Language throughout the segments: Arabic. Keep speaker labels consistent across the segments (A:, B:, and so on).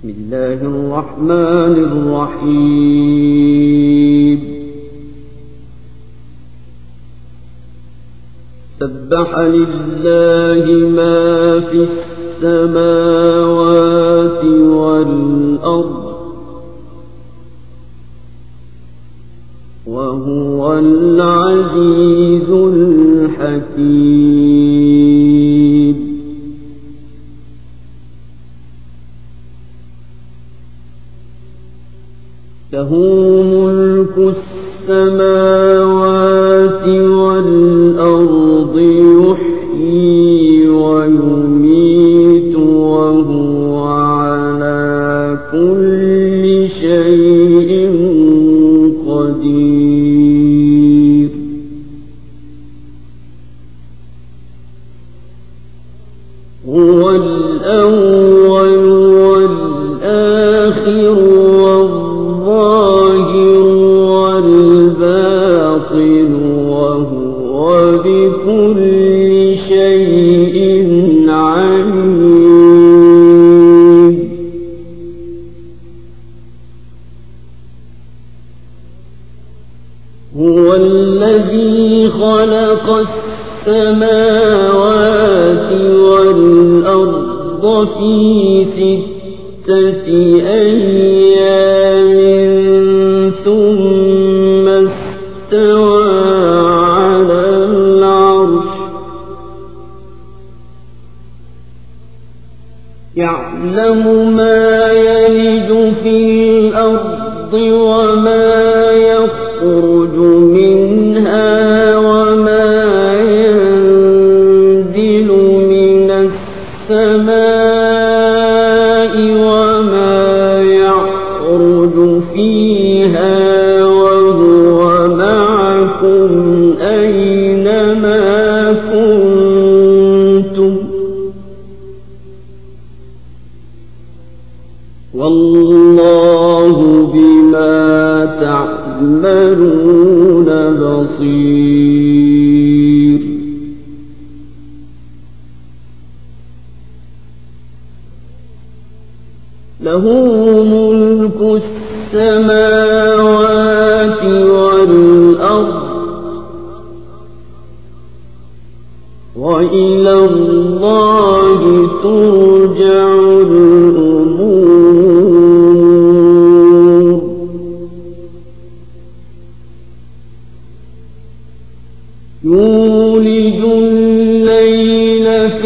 A: بسم الله الرحمن الرحيم سبح لله ما في السماوات والأرض وهو العزيز الحكيم له ملك السماوات والأرض يحيي ويميت وهو على كل شيء قدير هو الأول والآخر وهو بكل شيء عليم هو الذي خلق السماوات والأرض في 6 أيام ثم استوى على العرش يعلم ما يلج في الأرض وما يخرج منها وما ينزل من السماء وما يعرج فيها أينما كنتم والله بما تعملون بصير له ملك السماوات والأرض وإلى الله ترجع الأمور يولج الليل في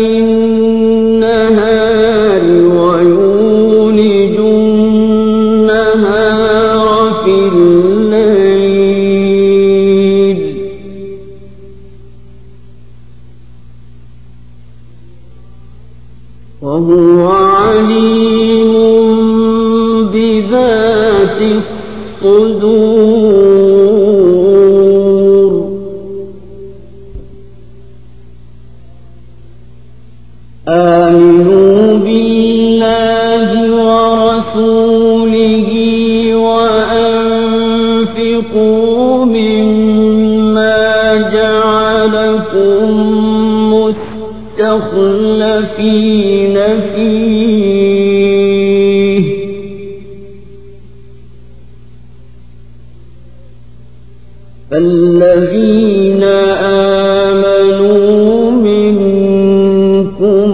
A: النهار ويولج النهار في الليل وهو عليم بذات الصدور آمنوا بالله ورسوله وأنفقوا مما جعلكم مستخلفين فيه فالذين آمنوا منكم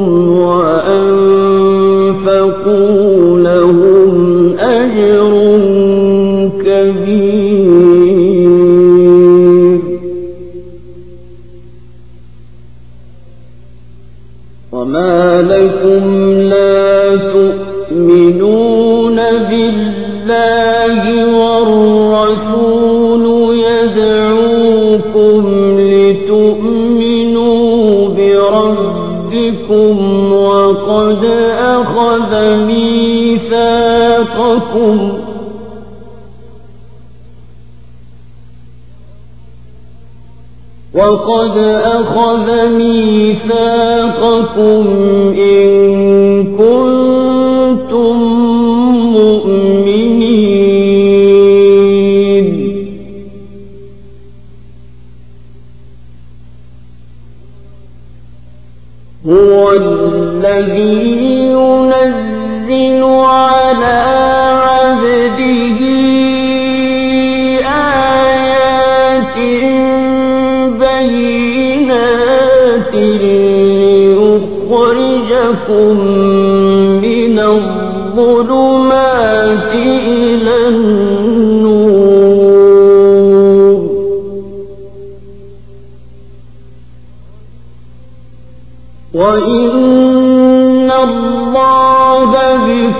A: وأنفقوا لهم أجر كبير وما لكم لا تؤمنون بالله والرسول يدعوكم لتؤمنوا بربكم وقد أخذ ميثاقكم إن كنتم مؤمنين هو الذي ينزل على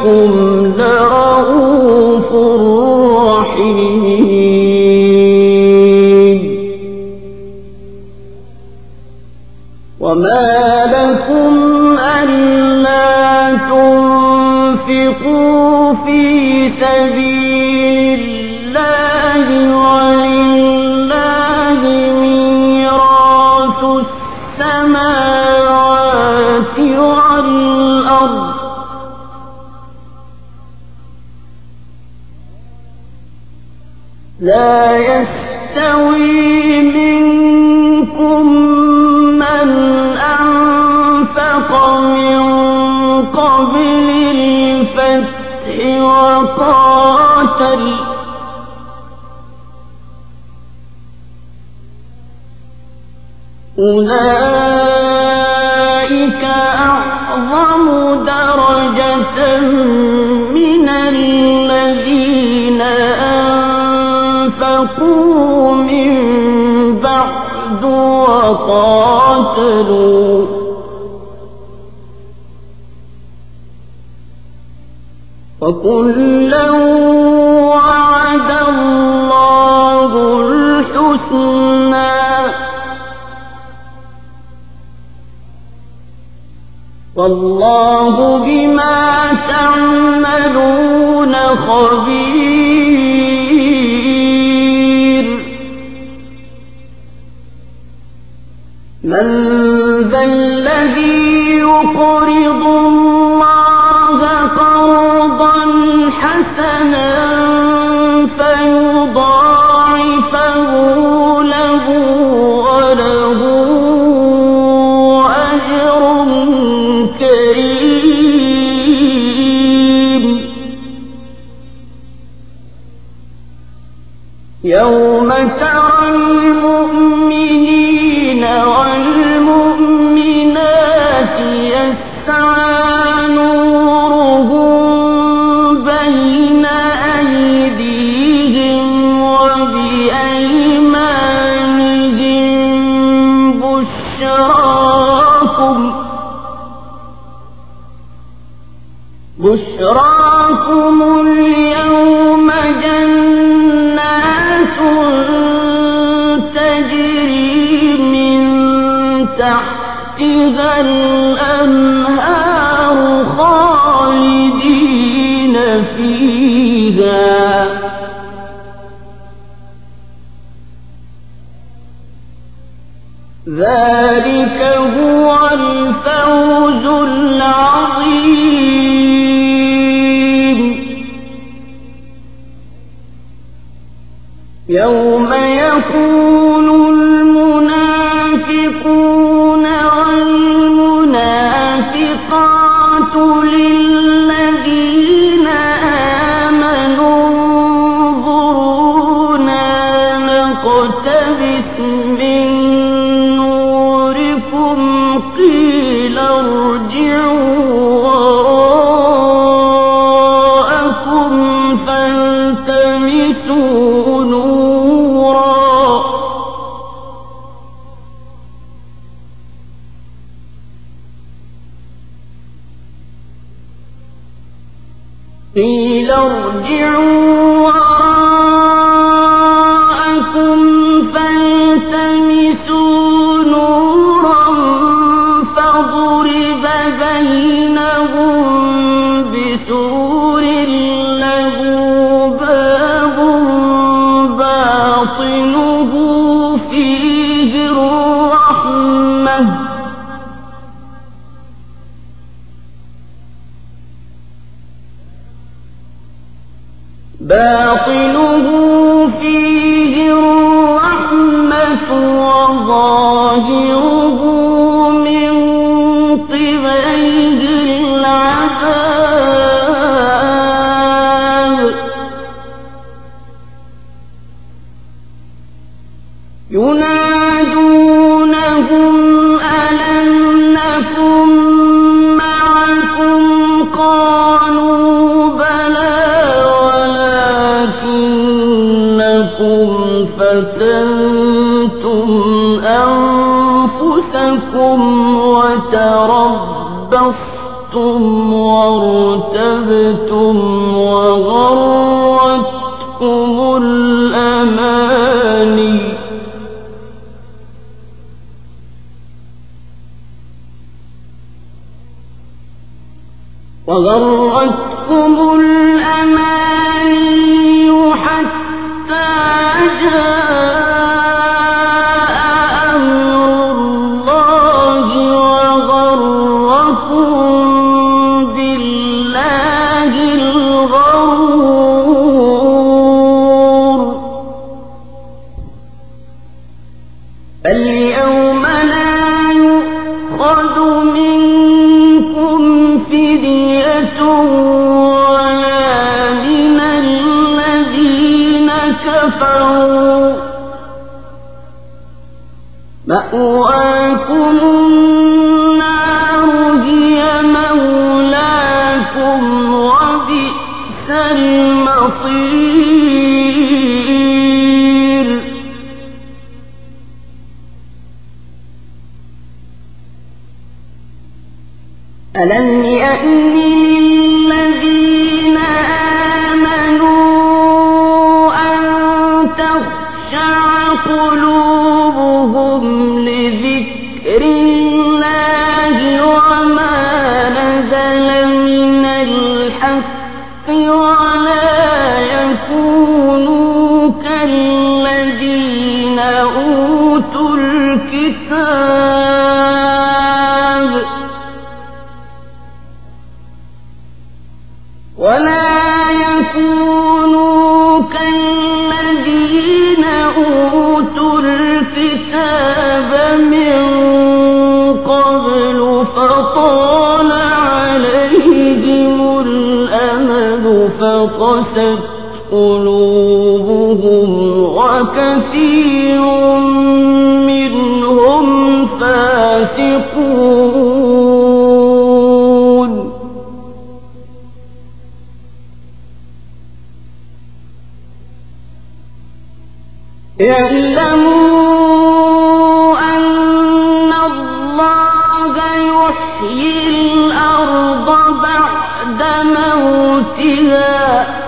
A: بكم لرءوف رحيم وما لكم ألا تنفقوا في سبيل الله ولله ميراث السماوات والأرض لا يستوي منكم من أنفق من قبل الفتح وقاتل أولئك أعظم درجة من الذين أنفقوا من بعد وقاتلوا وكلا وعد الله الحسنى والله بما تعملون خبير من ذا الذي يقرض الله قرضا حسنا فيضاعفه له وله أجر كريم يوم ترى المؤمنين والمؤمنات يسعى نورهم بين أيديهم وبأيمانهم بشراكم اليوم جنات تجري من تحتها الأنهار خالدين فيها ذلك هو الفوز العظيم يوم يقول المنافقون والمنافقات للذين آمنوا انظرونا نقتبس من نوركم قيل ارجعوا وراءكم فالتمسوا نورا قيل ارجعوا وراءكم فالتمسوا نورا فضرب بينهم بسور له باب باطنه فيه الرحمة وظاهره من قبله العذاب ينادونهم ألم نكن معكم قالوا بلى ولكنكم فتنتم أنفسكم وتربصتم وارتبتم كذبتم وغرتكم الأماني حتى جاء أمر الله وغركم بالله الغرور فاليوم لا يؤخذ منكم فدية ولا من الذين كفروا مأواكم النار هي مولاكم وبئس المصير ألم يأن للذين آمنوا أن تخشع قلوبهم لذكر الله وما نزل من الحق ولا يكونوا كالذين أوتوا الكتاب من قبل فطال عليهم الأمد فقست قلوبهم وكثير منهم فاسقون اعلموا أن الله يحيي الأرض بعد موتها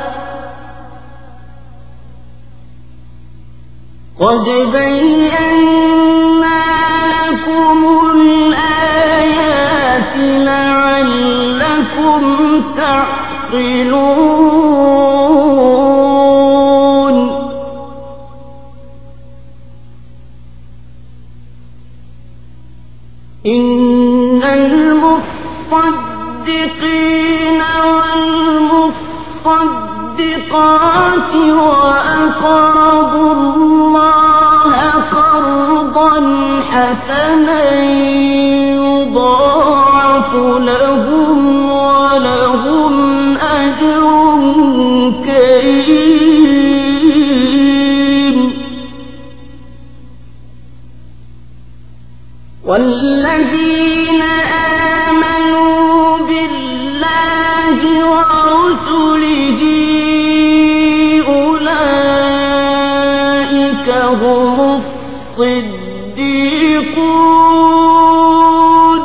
A: قد بينا لكم الآيات لعلكم تعقلون إن المصدقين والمصدقات وأقرضوا الله قرضا حسنا يضاعف لهم ولهم أجر كريم والذين آمنوا بالله ورسله أولئك هم الصديقون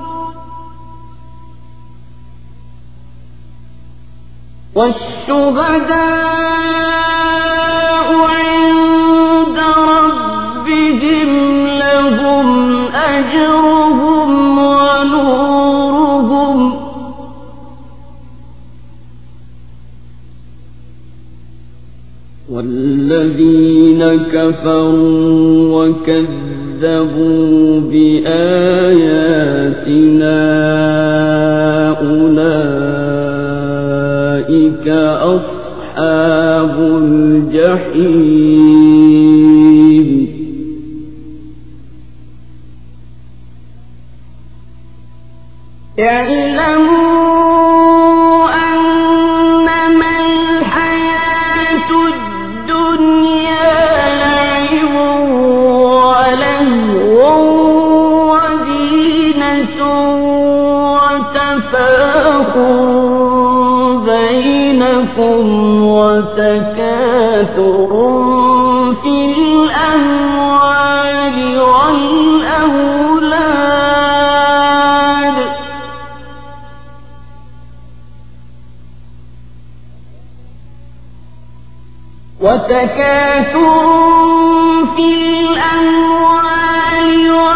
A: والشهداء عند ربهم لهم أجرهم ونورهم والذين كفروا وكذبوا بآياتنا أولئك أصحاب الجحيم اعلموا أنما الحياة الدنيا لعب ولهو وزينة وتفاخر بينكم وتكاثر في الأموال والأولاد وتكاثر في الأموال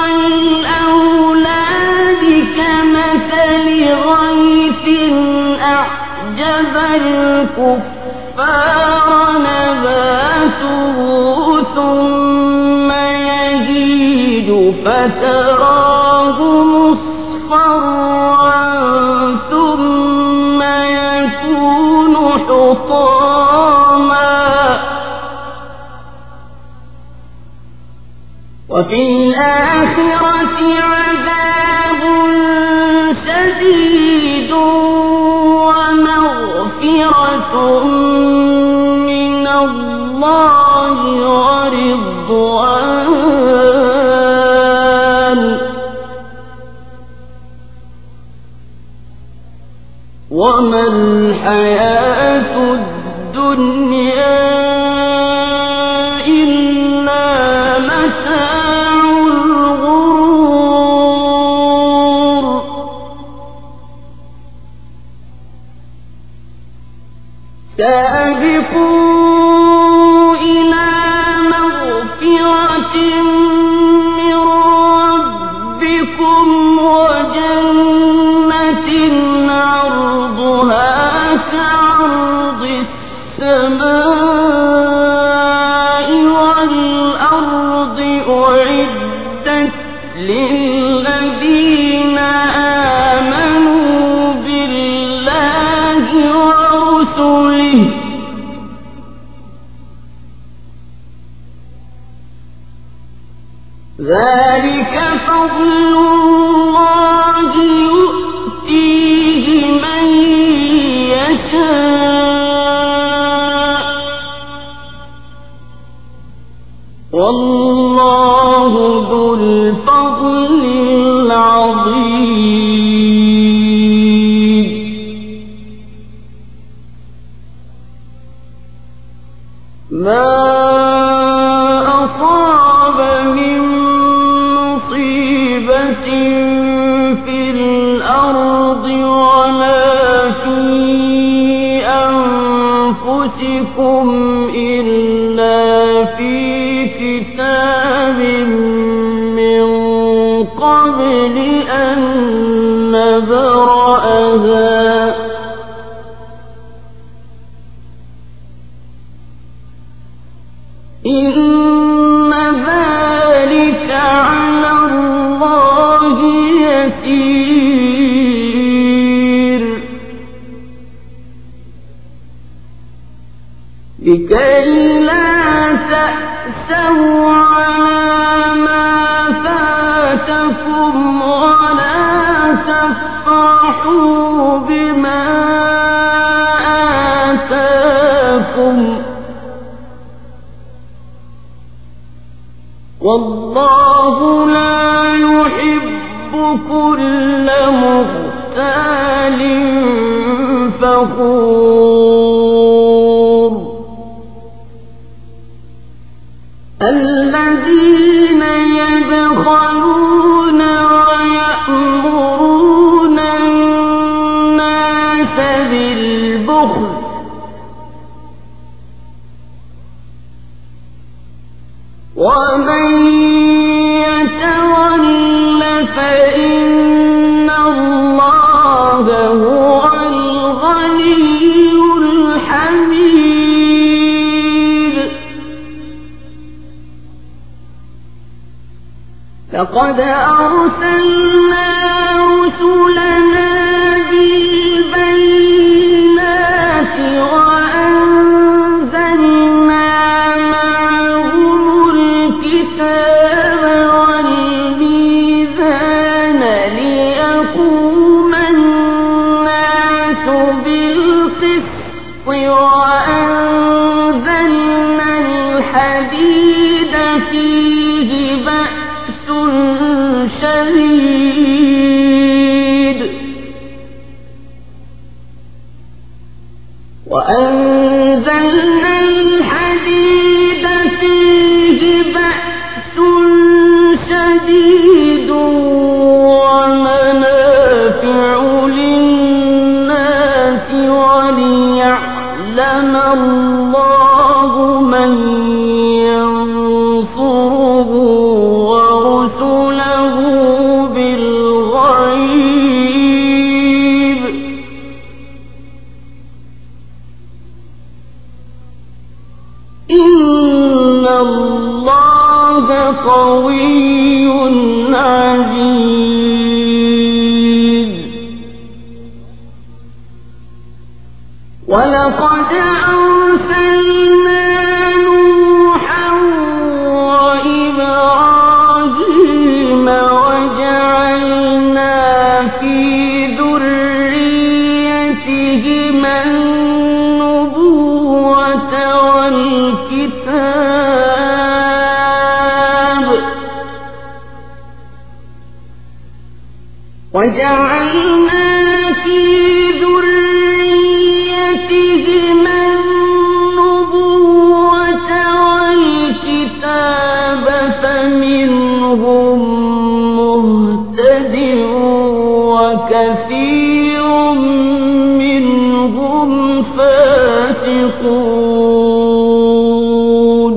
A: والأولاد كمثل غيث أعجب الكفار نباته ثم يهيج فتراه مصفرا ثم يكون حطاما وفي الآخرة عذاب شديد ومغفرة من الله ورضوان وما الحياة الدنيا إلا متاع الغرور سابقوا إلى مغفرة من ربكم وجنة عرضها كعرض السماء والأرض أعدت للذين آمنوا بالله ورسله ذلك فضل الله يؤتيه من يشاء والله ذو الفضل العظيم ما أصاب من مصيبة في الأرض ولا في أنفسكم إلا في كتاب من قبل أن نبرأها إن ذلك على الله يسير لكي لا تأسوا على ما فاتكم ولا تفرحوا بما آتاكم والله لا يحب كل مختال فخور الذين يبخلون ويأمرون الناس بالبخل ومن يتول فإن الله هو الغني الحميد لقد أرسلنا رسلنا بالبينات وأنزلنا معهم الكتاب والميزان ليقوم الناس بالقسط وأنزلنا الحديد فيه بأس شديد وأنزلنا الحديد فيه بأس شديد ومنافع للناس وليعلم ليعلم الله من ينصره ورسله بالغيب إن الله قوي عزيز ولقد أرسلنا نوحا وإبراهيم وجعلنا في ذريتهما النبوة والكتاب فمنهم مهتد وكثير منهم فاسقون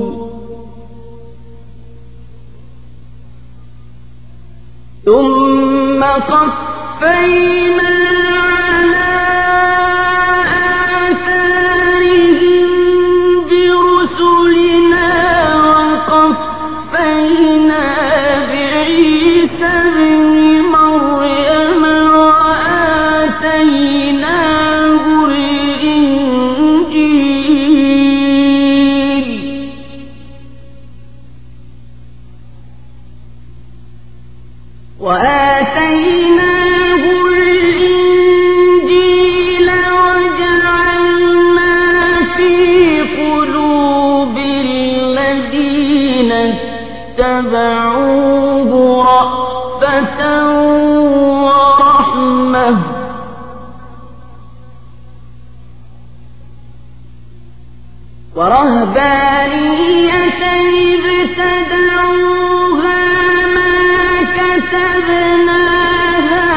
A: ثم قفينا على آثارهم برسلنا وقفينا بعيسى ابن مريم وآتيناه الإنجيل وجعلنا في قلوب الذين اتبعوه رأفة ورحمة ورهبانية ابتدعوها ما كتبناها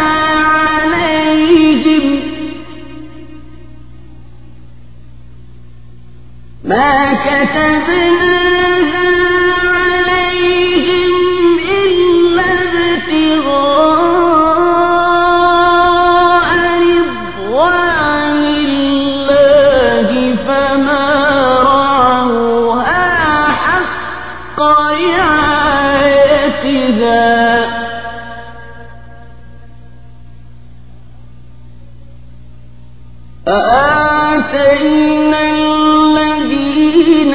A: عليهم إلا ابتغاء رضوان الله فما رعوها حق رعايتها فآتينا الذين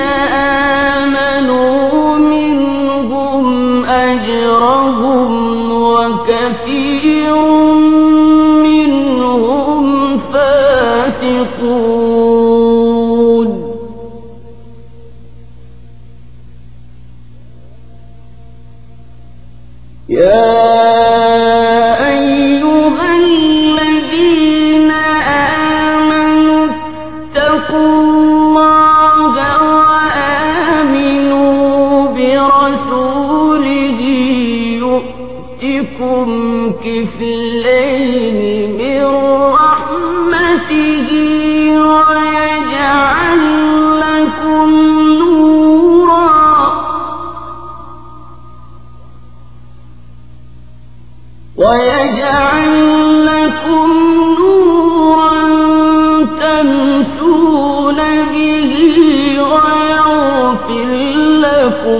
A: آمنوا منهم أجرهم وكثير منهم فاسقون كفلين من رحمته ويجعل لكم نورا تمشون به ويغفر لكم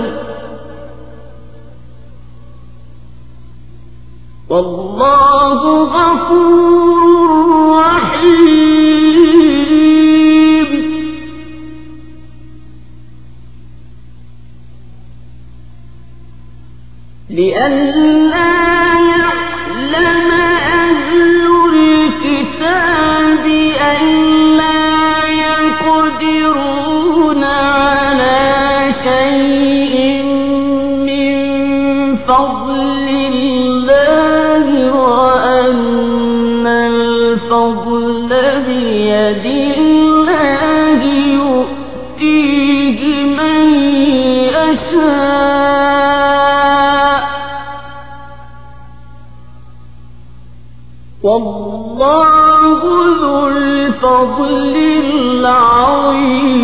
A: والله غفور رحيم لئلا يعلم أهل الكتاب ألا يقدرون على شيء من فضل الله وأن الفضل بيد الله يؤتيه من يشاء والله ذو الفضل العظيم عَظِيمٌ